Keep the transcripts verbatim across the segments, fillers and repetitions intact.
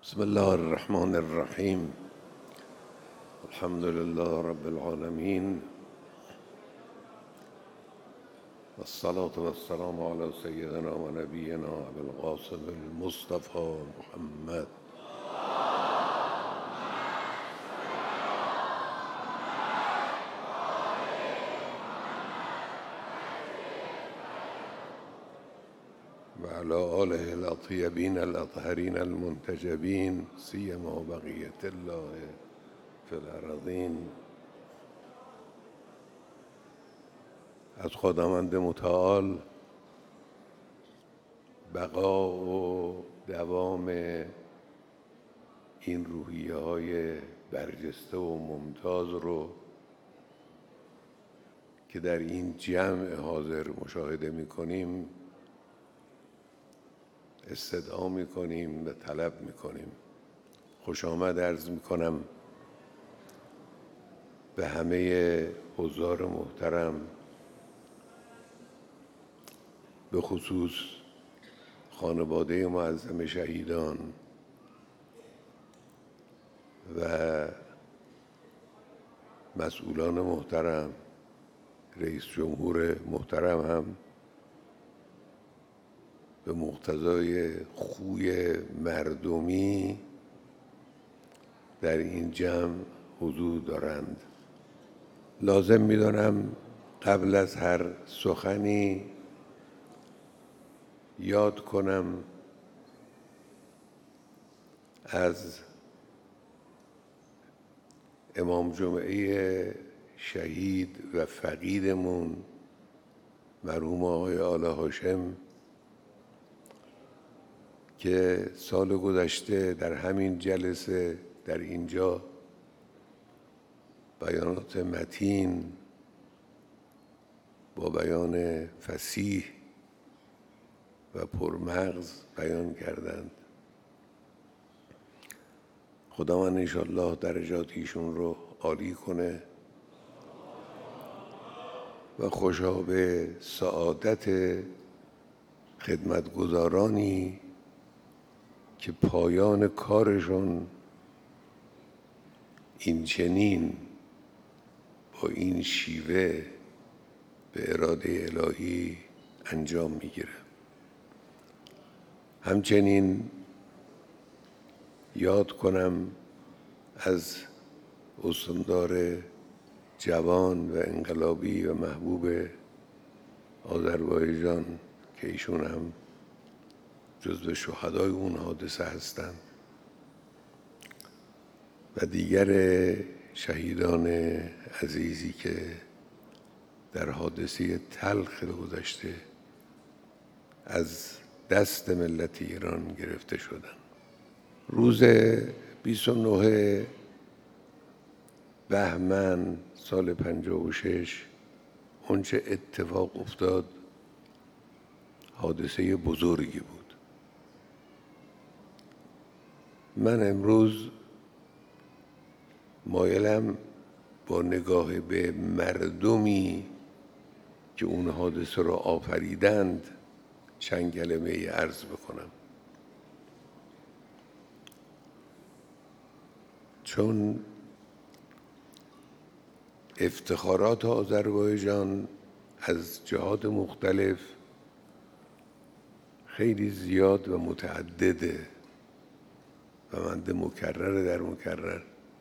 بسم الله الرحمن الرحیم. الحمد لله رب العالمین والصلاة والسلام على سيدنا ونبينا أبي القاسم المصطفى محمد وعلى آله الأطيبين الأطهرين المنتجبين سيما بقية الله في الأرضين. از خداوند متعال بقا و دوام این روحیه های برجسته و ممتاز رو که در این جمع حاضر مشاهده می کنیم استدعا می کنیم و طلب می کنیم. خوش آمد عرض می کنم به همه حضار محترم، به خصوص خانواده معظم شهیدان و مسئولان محترم، رئیس جمهور محترم هم به مقتضای خوی مردمی در این جمع حضور دارند. لازم می‌دانم قبل از هر سخنی یاد کنم از امام جمعه شهید و فقیدمون مرحوم آقای آل هاشم که سال گذشته در همین جلسه در اینجا بیانات متین با بیان فصیح و پرمغز بیان کردند. خداوند انشاءالله درجات ایشون رو عالی کنه و خوشا به سعادت خدمتگزارانی که پایان کارشون این چنین با این شیوه به اراده الهی انجام میگیره. همچنین یاد کنم از استاندار جوان و انقلابی و محبوب آذربایجان که ایشون هم جزو شهدای اون حادثه هستند و دیگر شهیدان عزیزی که در حادثه تلخ گذشته از دست ملت ایران گرفته شدند. روز بیست و نه بهمن سال پنجاه و شش اونچه اتفاق افتاد حادثه بزرگی بود. من امروز مایلم با نگاه به مردمی که اون حادثه را آفریدند چند کلمه عرض بکنم، چون افتخارات آذربایجان از جهات مختلف خیلی زیاد و متعدده و من مکرر در مکرر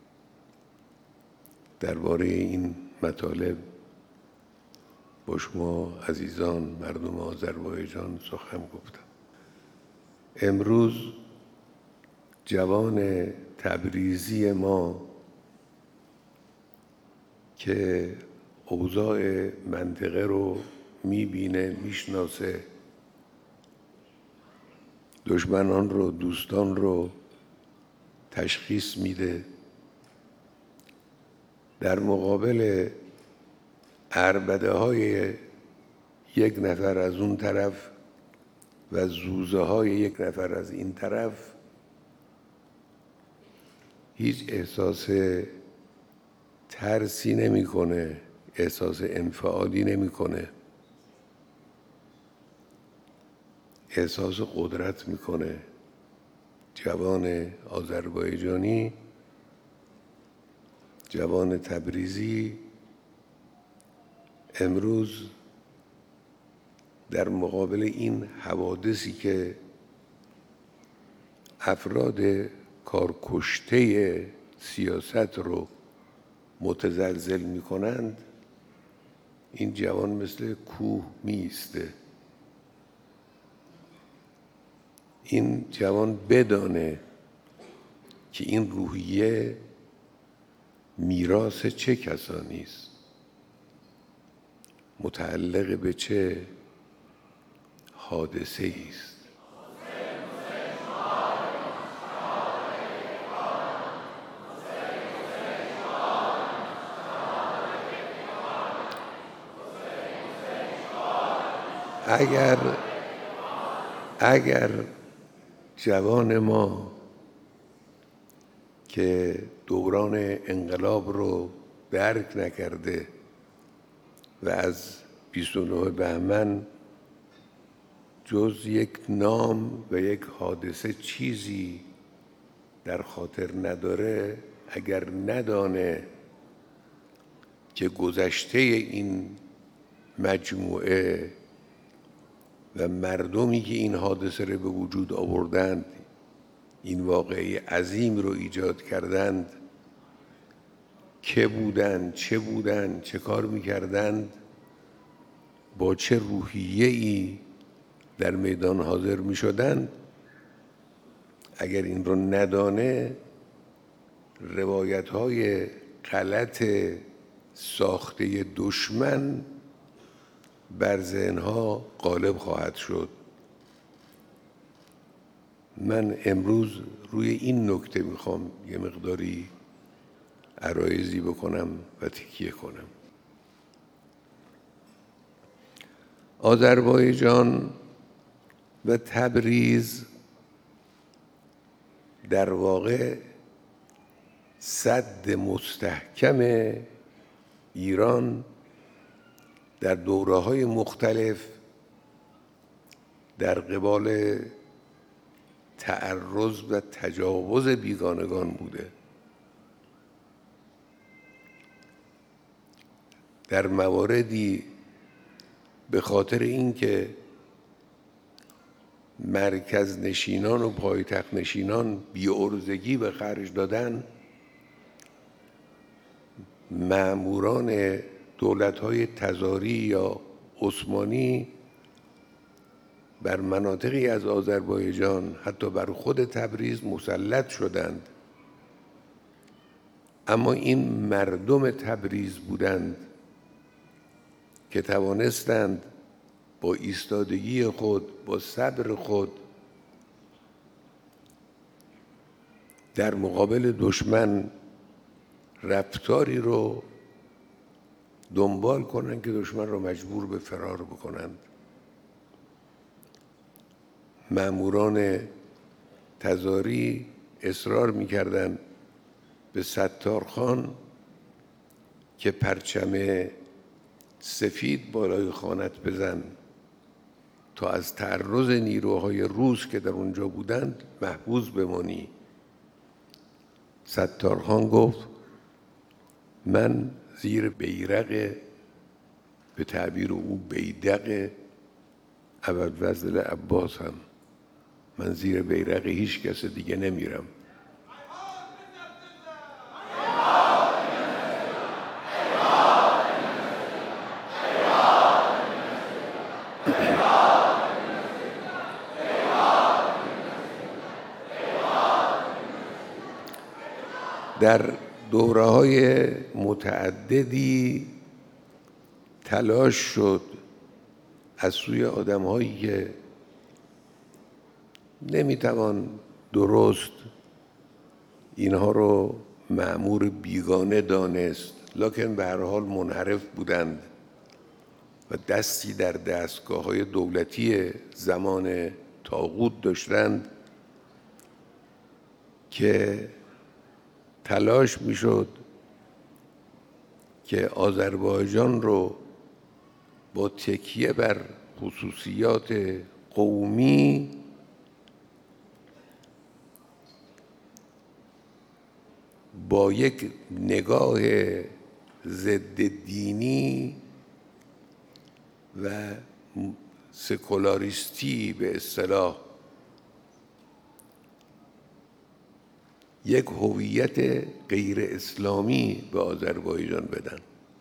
درباره این مطالب با شما عزیزان مردم آذربایجان سخن گفتم. امروز جوان تبریزی ما که اوضاع منطقه رو میبینه، میشناسه، دشمنان رو، دوستان رو تشخیص میده، در مقابل عربده های یک نفر از اون طرف و زوزه های یک نفر از این طرف هیچ احساس ترسی نمیکنه، احساس انفعالی نمیکنه، احساس قدرت میکنه جوان آذربایجانی، جوان تبریزی امروز در مقابل این حوادثی که افراد کارکشته سیاست رو متزلزل می کنند، این جوان مثل کوه می ایسته. این جوان بدانه که این روحیه میراث چه کسانی است، متعلق به چه حادثه است. اگر اگر جوان ما که دوران انقلاب رو درک نکرده و از بیست و نه بهمن جز یک نام و یک حادثه چیزی در خاطر نداره، اگر ندانه که گذشته این مجموعه و مردمی که این حادثه رو به وجود آوردند، این واقعه عظیم رو ایجاد کردند، که بودند، چه بودند، چه کار میکردند، با چه روحیه‌ای در میدان حاضر میشدند، اگر این رو ندانه، روایت‌های غلط ساخته دشمن بر ذهن‌ها غالب خواهد شد. من امروز روی این نکته میخوام یه مقداری عرایضی بکنم و تکیه کنم. آذربایجان و تبریز در واقع سد مستحکم ایران در دوره‌های مختلف در قبال تعرض و تجاوز بیگانگان بوده. در مواردی به خاطر اینکه مرکز نشینان و پایتخت نشینان بی‌عرضگی به خرج دادن، مأموران دولت‌های تزاری یا عثمانی بر مناطقی از آذربایجان، حتی بر خود تبریز مسلط شدند. اما این مردم تبریز بودند که توانستند با ایستادگی خود، با صبر خود در مقابل دشمن رفتاری رو دنبال کنند که دشمن رو مجبور به فرار بکنند. مأموران تزاری اصرار می‌کردند به ستارخان که پرچم سفید بالای خانت بزن تا از تعرض نیروهای روس که در اونجا بودند محفوظ بمانی. ستارخان گفت من زیر بیرق، به تعبیر او بیدق ابوالفضل عباس هم، من زیر بیرق هیچ کس دیگه نمیرم. در دوره‌های متعددی تلاش شد از سوی آدم‌هایی که نمیتوان درست اینها رو مأمور بیگانه دانست، لکن به هر حال منحرف بودند و دستی در دستگاه‌های دولتی زمان طاغوت داشتند که تلاش میشد که آذربایجان رو با تکیه بر خصوصیات قومی با یک نگاه ضد دینی و سکولاریستی به اصطلاح یک هویت غیر اسلامی به آذربایجان بدن.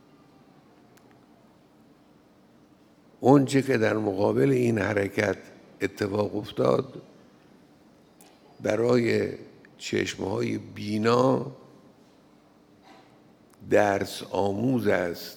اونچه که در مقابل این حرکت اتفاق افتاد برای چشمهای بینا درس آموز است.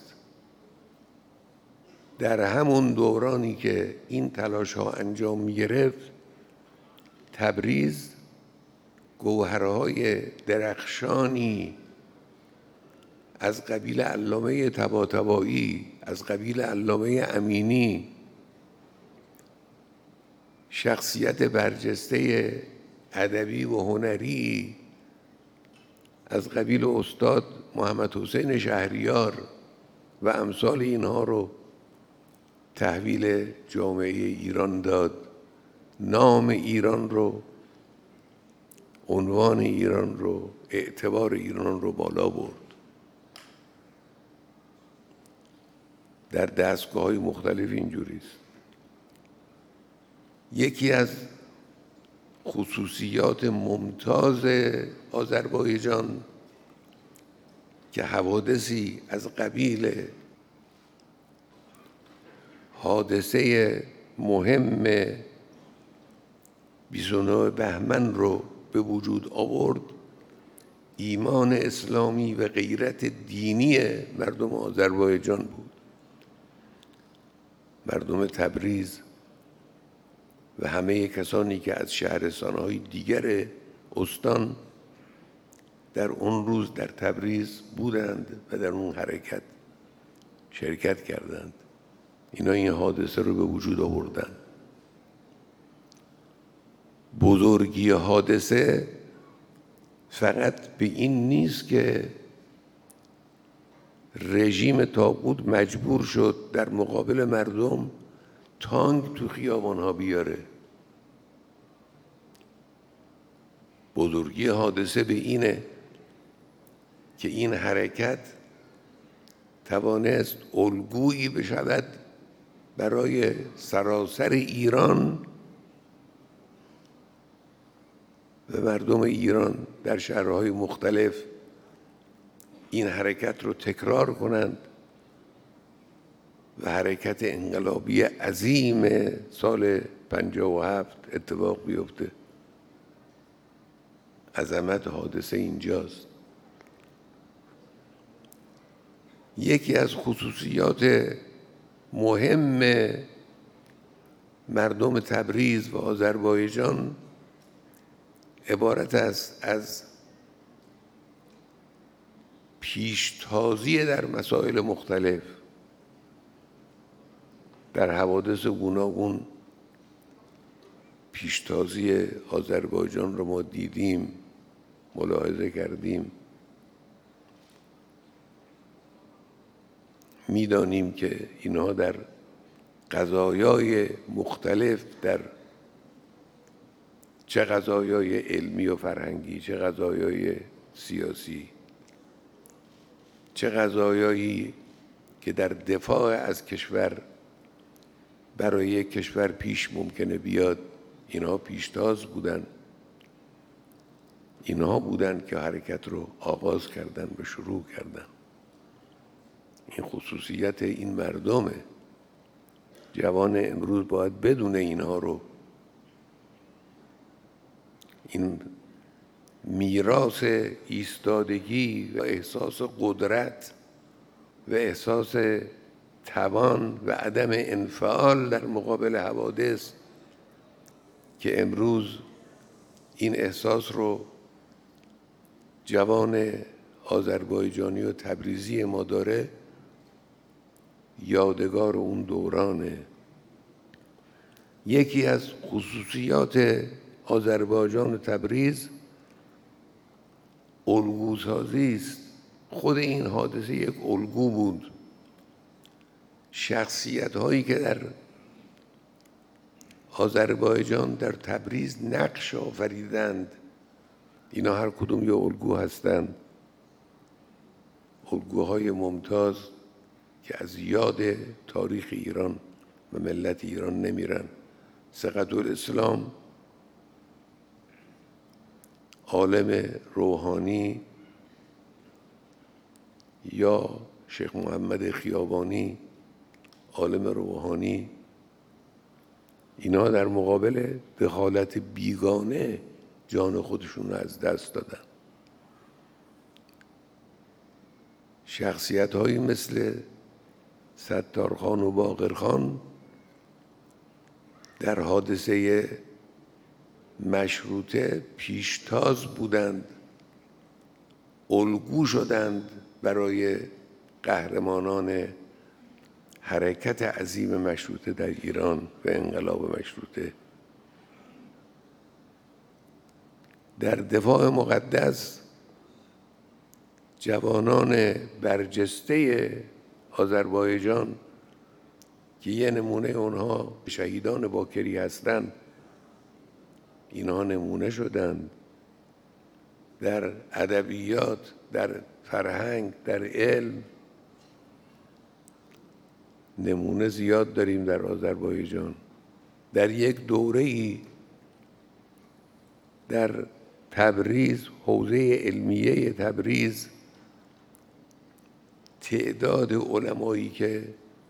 در همون دورانی که این تلاش ها انجام می گرفت، تبریز گوهرهای درخشانی از قبیل علامه طباطبایی، از قبیل علامه امینی، شخصیت برجسته ادبی و هنری از قبیل استاد محمد حسین شهریار و امثال اینها رو تحویل جامعه ایران داد. نام ایران رو، عنوان ایران رو، اعتبار ایران رو بالا برد. در دستگاه‌های مختلف اینجوریست. یکی از خصوصیات ممتاز آذربایجان که حوادثی از قبیل حادثه مهم بیست و نه بهمن رو به وجود آورد، ایمان اسلامی و غیرت دینی مردم آذربایجان بود. مردم تبریز و همه کسانی که از شهرستان‌های دیگر استان در اون روز در تبریز بودند و در اون حرکت شرکت کردند، اینا این حادثه رو به وجود آوردن. بزرگی حادثه فقط به این نیست که رژیم طاغوت مجبور شد در مقابل مردم تانک تو خیابان‌ها بیاره. بزرگی حادثه به اینه که این حرکت توانست الگویی بشود برای سراسر ایران و مردم ایران در شهرهای مختلف این حرکت رو تکرار کنند و حرکت انقلابی عظیم سال پنجاه و هفت اتفاق بیفته. عظمت حادثه اینجاست. یکی از خصوصیات مهم مردم تبریز و آذربایجان عبارت است از پیشتازی در مسائل مختلف. در حوادث گوناگون پیشتازی آذربایجان رو ما دیدیم، ملاحظه کردیم. میدانیم که اینها در قضایای مختلف، در چه قضایای علمی و فرهنگی، چه قضایای سیاسی، چه قضایایی که در دفاع از کشور برای یک کشور پیش ممکنه بیاد، اینها پیشتاز بودن. اینها بودن که حرکت رو آغاز کردن و شروع کردن. این خصوصیت این مردمه. جوان امروز باید بدونه اینها رو. این میراث ایستادگی و احساس قدرت و احساس توان و عدم انفعال در مقابل حوادث که امروز این احساس رو جوان آذربایجانی و تبریزی ما داره، یادگار اون دورانه. یکی از خصوصیات آذربایجان و تبریز الگوسازی است. خود این حادثه یک الگو بود. شخصیت هایی که در آذربایجان در تبریز نقش آفریدند، اینا هر کدوم یه الگو هستند. الگوهای ممتاز که از یاد تاریخ ایران و ملت ایران نمیرن. ثقت‌الاسلام عالم روحانی یا شیخ محمد خیابانی عالم روحانی، اینا در مقابل دخالت بیگانه جان خودشون رو از دست دادن. شخصیت‌هایی مثل ستارخان و باقرخان در حادثه مشروطه پیشتاز بودند، الگو شدند برای قهرمانان حرکت عظیم مشروطه در ایران و انقلاب مشروطه. در دفاع مقدس جوانان برجسته آذربایجان که یه نمونه اونها شهیدان باکری هستند، اینها نمونه شدند در ادبیات، در فرهنگ، در علم. نمونه زیاد داریم در آذربایجان. در یک دوره‌ای در تبریز، حوزه علمیه تبریز، تعداد علمایی که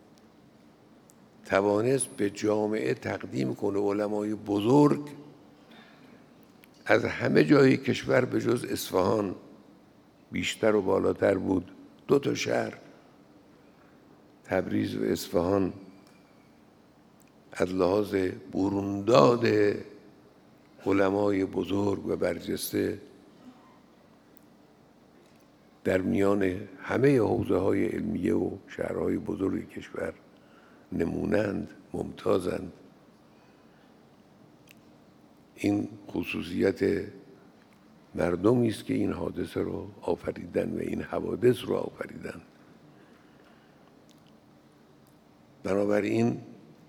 توانست به جامعه تقدیم کنه، علمای بزرگ، از همه جای کشور به جز اصفهان بیشتر و بالاتر بود. دو تا شهر، تبریز و اصفهان، از لحاظ برونداد علمای بزرگ و برجسته در میان همه حوزه های علمیه و شهرهای بزرگ کشور نمونند، ممتازند. این خصوصیت مردمی است که این حادثه رو آفریدن و این حوادث رو آفریدن. بنابراین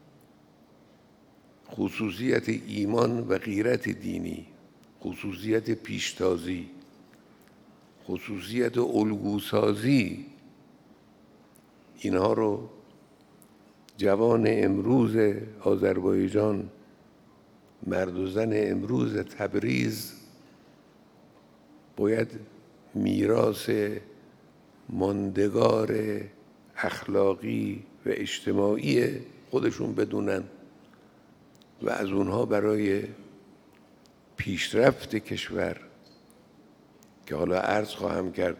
خصوصیت ایمان و غیرت دینی، خصوصیت پیشتازی، خصوصیت الگوسازی، اینها رو جوان امروز آذربایجان، مرد و زن امروز تبریز باید میراث ماندگار اخلاقی و اجتماعی خودشون بدونن و از اونها برای پیشرفت کشور، که حالا عرض خواهم کرد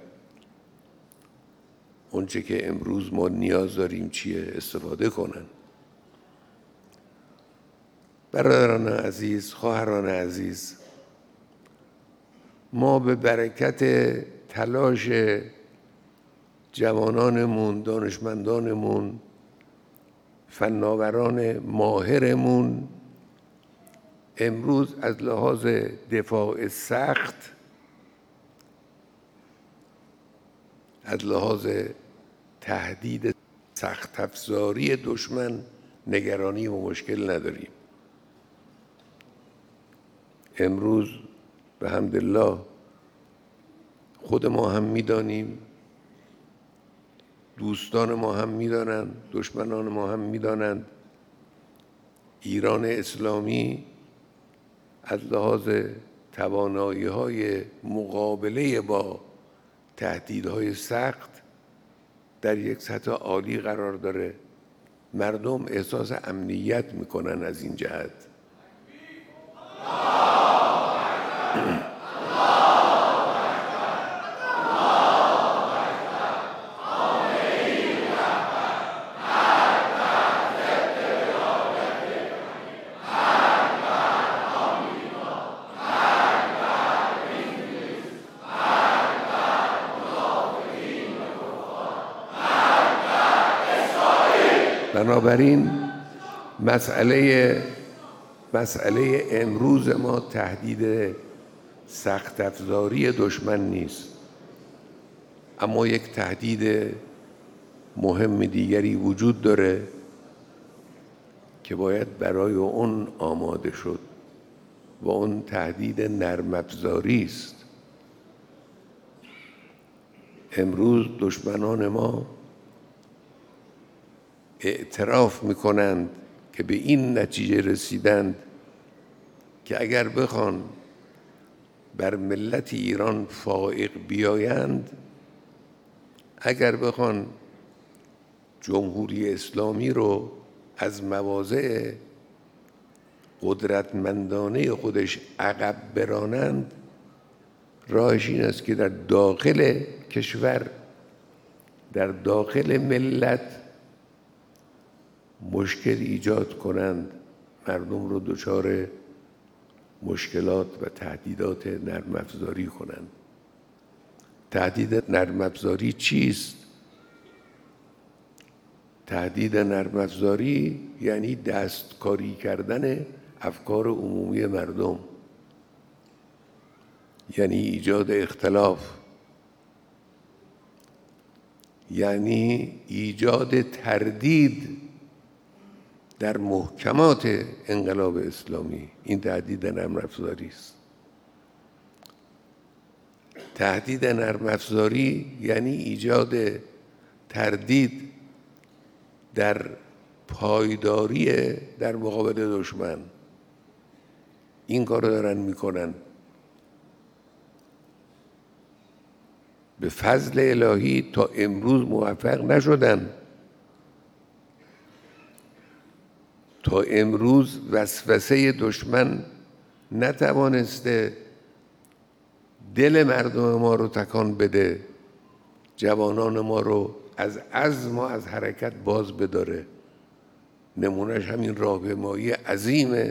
اونچه که امروز ما نیاز داریم چیه، استفاده کنن. برادران عزیز، خواهران عزیز، ما به برکت تلاش جوانانمون، دانشمندانمون، فناوران ماهرمون، امروز از لحاظ دفاع سخت، از لحاظ تهدید سخت افزاری دشمن نگرانی و مشکل نداریم. امروز به حمدالله خود ما هم میدانیم، دوستان ما هم میدانند، دشمنان ما هم میدانند، ایران اسلامی از لحاظ توانایی‌های مقابله با تهدیدهای سخت در یک سطح عالی قرار داره. مردم احساس امنیت میکنن از این جهت. بنابراین مسئله مسئله امروز ما تهدید سخت افزاری دشمن نیست، اما یک تهدید مهم دیگری وجود داره که باید برای اون آماده شد و اون تهدید نرم افزاری است. امروز دشمنان ما اعتراف میکنند که به این نتیجه رسیدند که اگر بخوان بر ملت ایران فائق بیایند، اگر بخوان جمهوری اسلامی رو از مواضع قدرتمندانه خودش عقب برانند، راهش این است که در داخل کشور، در داخل ملت مشکل ایجاد کنند، مردم رو دچار مشکلات و تهدیدات نرم افزاری کنند. تهدید نرم افزاری چیست؟ تهدید نرم افزاری یعنی دستکاری کردن افکار عمومی مردم، یعنی ایجاد اختلاف، یعنی ایجاد تردید در محکمات انقلاب اسلامی. این تهدید نرم افزاری است. تهدید نرم افزاری یعنی ایجاد تردید در پایداری در مقابل دشمن. این کار رو دارن میکنن. به فضل الهی تا امروز موفق نشدن. تا امروز وسوسه دشمن نتوانسته دل مردم ما رو تکان بده، جوانان ما رو از عزم و از حرکت باز بداره. نمونهش همین راهپیمایی عظیم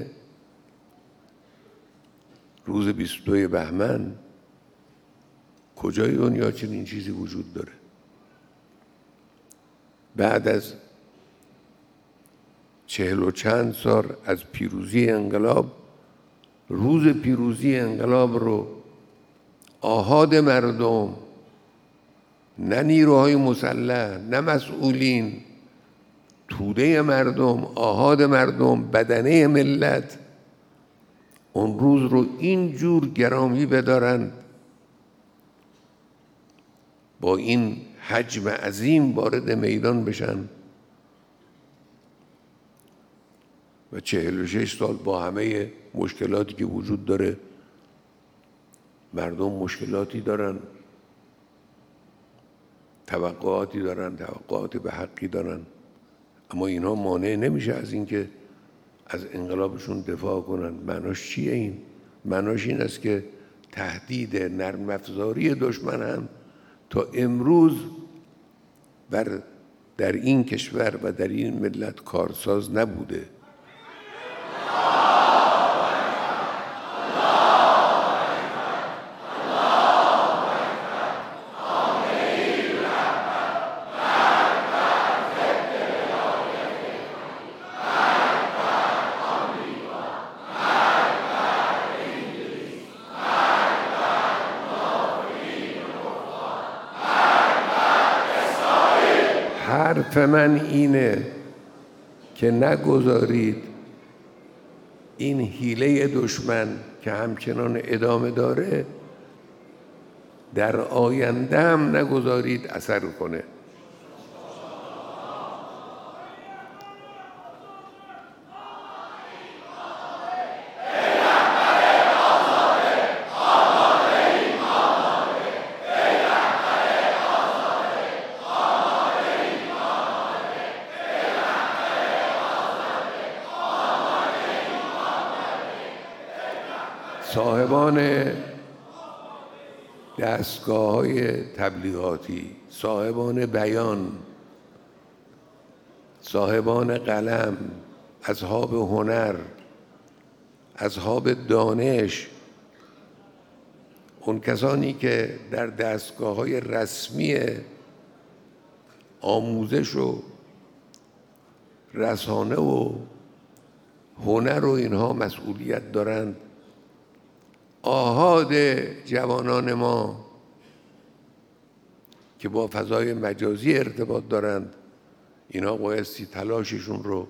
روز بیست و دو بهمن. کجای دنیا چنین چیزی وجود داره؟ بعد از چهل و چند سال از پیروزی انقلاب، روز پیروزی انقلاب رو آحاد مردم، نه نیروهای مسلح، نه مسئولین، توده مردم، آحاد مردم، بدنه ملت، اون روز رو اینجور گرامی بدارن، با این حجم عظیم وارد میدان بشن و چهل و شش سال با همه مشکلاتی که وجود داره، مردم مشکلاتی دارن، توقعاتی دارن، توقعات به حقی دارن، اما اینها مانع نمیشه از اینکه از انقلابشون دفاع کنن. معناش چیه این؟ معناش این است که تهدید نرم افزاری دشمن هم تا امروز بر در این کشور و در این ملت کارساز نبوده. حرف من اینه که نگذارید این حیله دشمن که همچنان ادامه داره در آینده هم نگذارید اثر کنه. صاحبان دستگاه‌های تبلیغاتی، صاحبان بیان، صاحبان قلم، اصحاب هنر، اصحاب دانش، اون کسانی که در دستگاه‌های رسمی آموزش و رسانه و هنر و اینها مسئولیت دارند، آحاد جوانان ما که با فضای مجازی ارتباط دارند، اینا بایستی تلاششون رو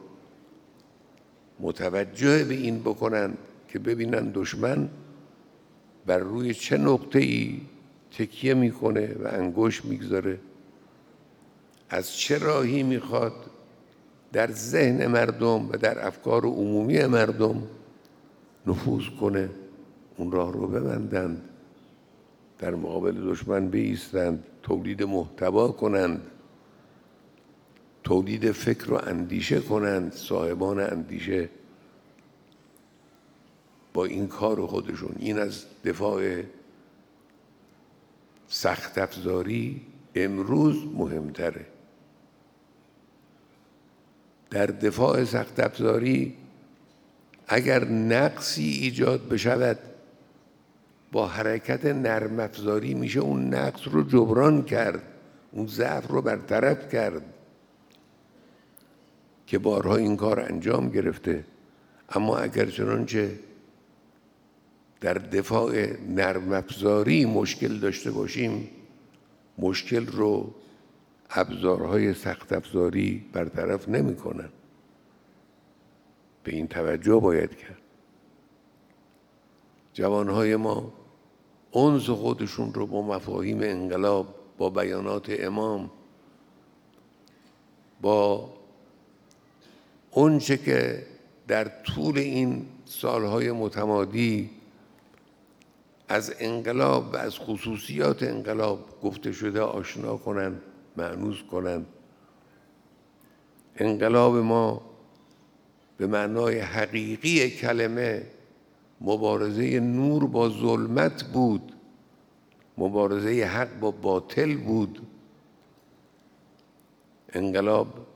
متوجه به این بکنند که ببینن دشمن بر روی چه نقطه‌ای تکیه میکنه و انگشت میگذاره. از چه راهی میخواد در ذهن مردم و در افکار عمومی مردم نفوذ کنه، اون راه رو ببندند، در مقابل دشمن بایستند، تولید محتوا کنند، تولید فکر و اندیشه کنند. صاحبان اندیشه با این کار خودشون، این از دفاع سخت افزاری امروز مهمتره. در دفاع سخت افزاری اگر نقصی ایجاد بشود، با حرکت نرم افزاری میشه اون نقص رو جبران کرد، اون ضعف رو برطرف کرد که بارها این کار انجام گرفته. اما اگر چنانچه در دفاع نرم افزاری مشکل داشته باشیم، مشکل رو ابزارهای سخت افزاری برطرف نمی کنن. به این توجه باید کرد. جوانهای ما انس خودشون رو با مفاهیم انقلاب، با بیانات امام، با اونچه که در طول این سالهای متمادی از انقلاب و از خصوصیات انقلاب گفته شده آشنا کنند، مأنوس کنند. انقلاب ما به معنای حقیقی کلمه مبارزه نور با ظلمت بود، مبارزه حق با باطل بود. انقلاب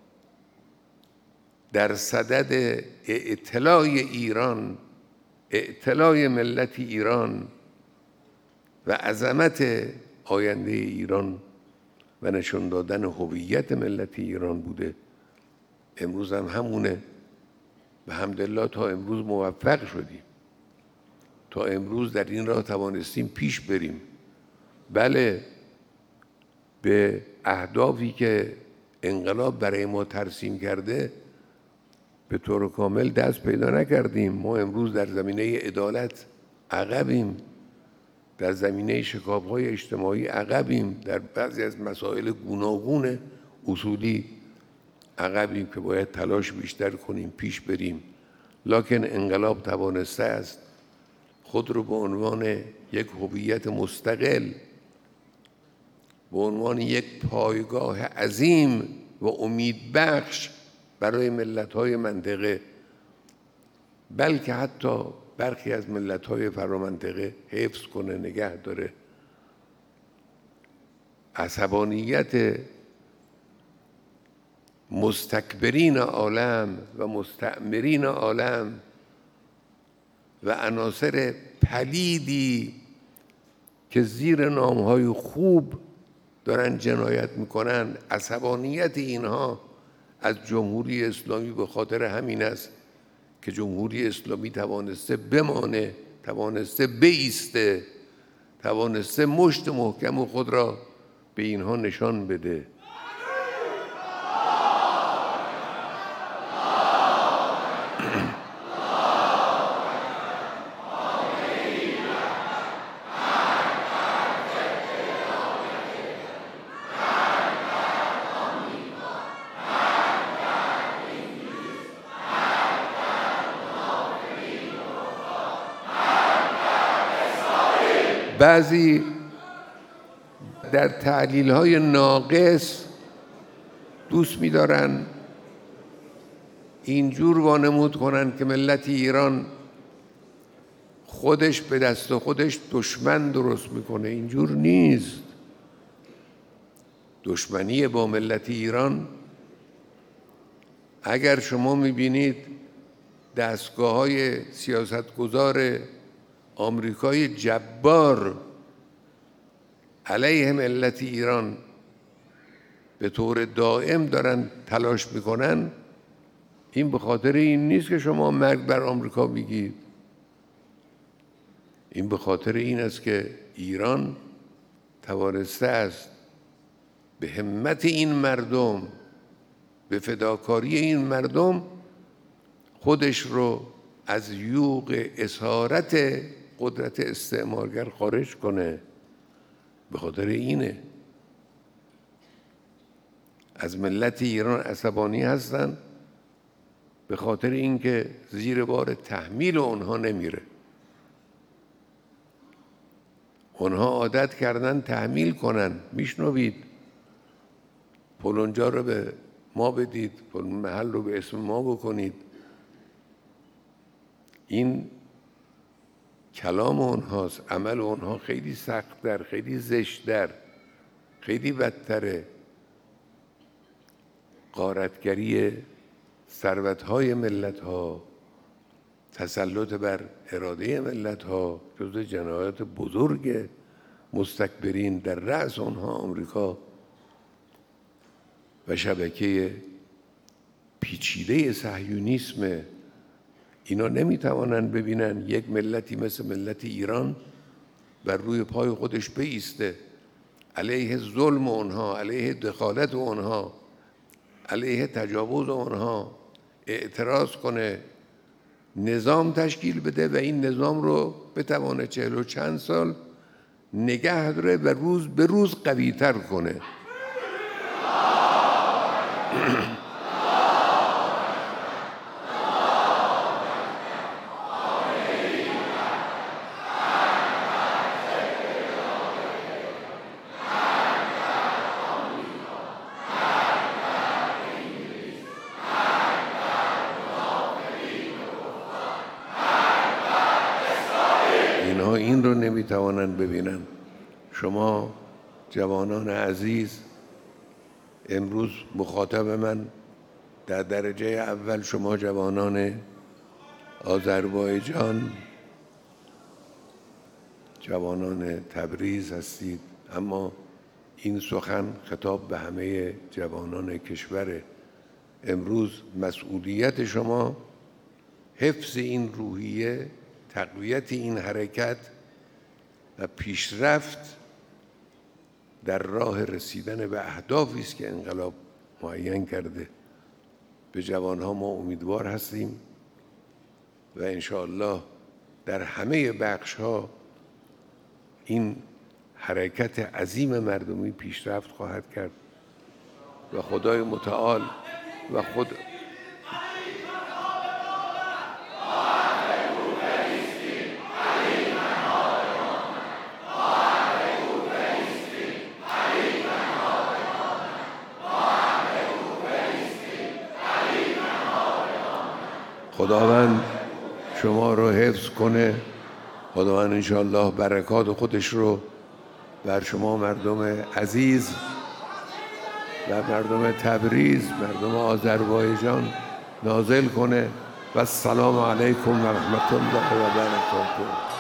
در صدد اعتلای ایران، اعتلای ملت ایران و عظمت آینده ایران و نشان دادن هویت ملت ایران بوده. امروز هم همونه. به حمدالله تا امروز موفق شدیم، تا امروز در این راه توانستیم پیش بریم. بله، به اهدافی که انقلاب برای ما ترسیم کرده به طور کامل دست پیدا نکردیم. ما امروز در زمینه عدالت عقبیم، در زمینه شکاف‌های اجتماعی عقبیم، در بعضی از مسائل گوناگون اصولی عقبیم که باید تلاش بیشتر کنیم، پیش بریم. لکن انقلاب توانسته است خود رو به عنوان یک هویت مستقل، به عنوان یک پایگاه عظیم و امیدبخش برای ملت‌های منطقه، بلکه حتی برخی از ملت‌های فرامنطقه حفظ کنه، نگه داره. عصبانیت مستکبرین عالم و مستعمرین عالم و عناصر پلیدی که زیر نام‌های خوب دارن جنایت میکنن، عصبانیت اینها از جمهوری اسلامی به خاطر همین است که جمهوری اسلامی توانسته بمانه، توانسته بایسته، توانسته مشت محکم خود را به اینها نشان بده. بعضی در تعلیل‌های ناقص دوست می‌دارن اینجور وانمود کنن که ملت ایران خودش به دست خودش دشمن درست میکنه. اینجور نیست. دشمنی با ملت ایران، اگر شما می‌بینید دستگاه‌های سیاستگزار آمریکای جبار علیه ملت ایران به طور دائم دارن تلاش میکنن، این به خاطر این نیست که شما مرگ بر آمریکا میگید. این به خاطر این است که ایران توانسته است به همت این مردم، به فداکاری این مردم خودش رو از یوغ اسارت قدرت استعمارگر خارج کنه. به خاطر اینه. از ملت ایران عصبانی هستن به خاطر اینکه زیر بار تحمیل اونها نمیره. اونها عادت کردن تحمیل کنن. میشنوید فلانجا رو به ما بدید، فلان محل رو به اسم ما بکنید. این کلام اونهاست. عمل اونها خیلی سخت در، خیلی زشت در، خیلی بدتره. غارتگری ثروت‌های ملت‌ها، تسلط بر اراده ملت‌ها جزو جنایات بزرگ مستکبرین. در رأس آنها آمریکا و شبکه پیچیده صهیونیسم. اینا نمیتوانند ببینن یک ملتی مثل ملت ایران بر روی پای خودش بایسته، علیه ظلم آنها، علیه دخالت آنها، علیه تجاوز آنها اعتراض کنه، نظام تشکیل بده و این نظام رو بتوانه چهل و چند سال نگه داره و روز به روز قوی‌تر کنه. اینها این رو نمیتوانند ببینن. شما جوانان عزیز، امروز مخاطب من در درجه اول شما جوانان آذربایجان، جوانان تبریز هستید، اما این سخن خطاب به همه جوانان کشور. امروز مسئولیت شما حفظ این روحیه، تقویت این حرکت و پیشرفت در راه رسیدن به اهدافی است که انقلاب معین کرده. به جوانها ما امیدوار هستیم و انشاءالله در همه بخش‌ها این حرکت عظیم مردمی پیشرفت خواهد کرد و خدای متعال و خود خداوند شما رو حفظ کنه. خداوند انشاءالله برکات خودش رو بر شما مردم عزیز و مردم تبریز، مردم آذربایجان نازل کنه. و السلام علیکم و رحمت الله و برکاته.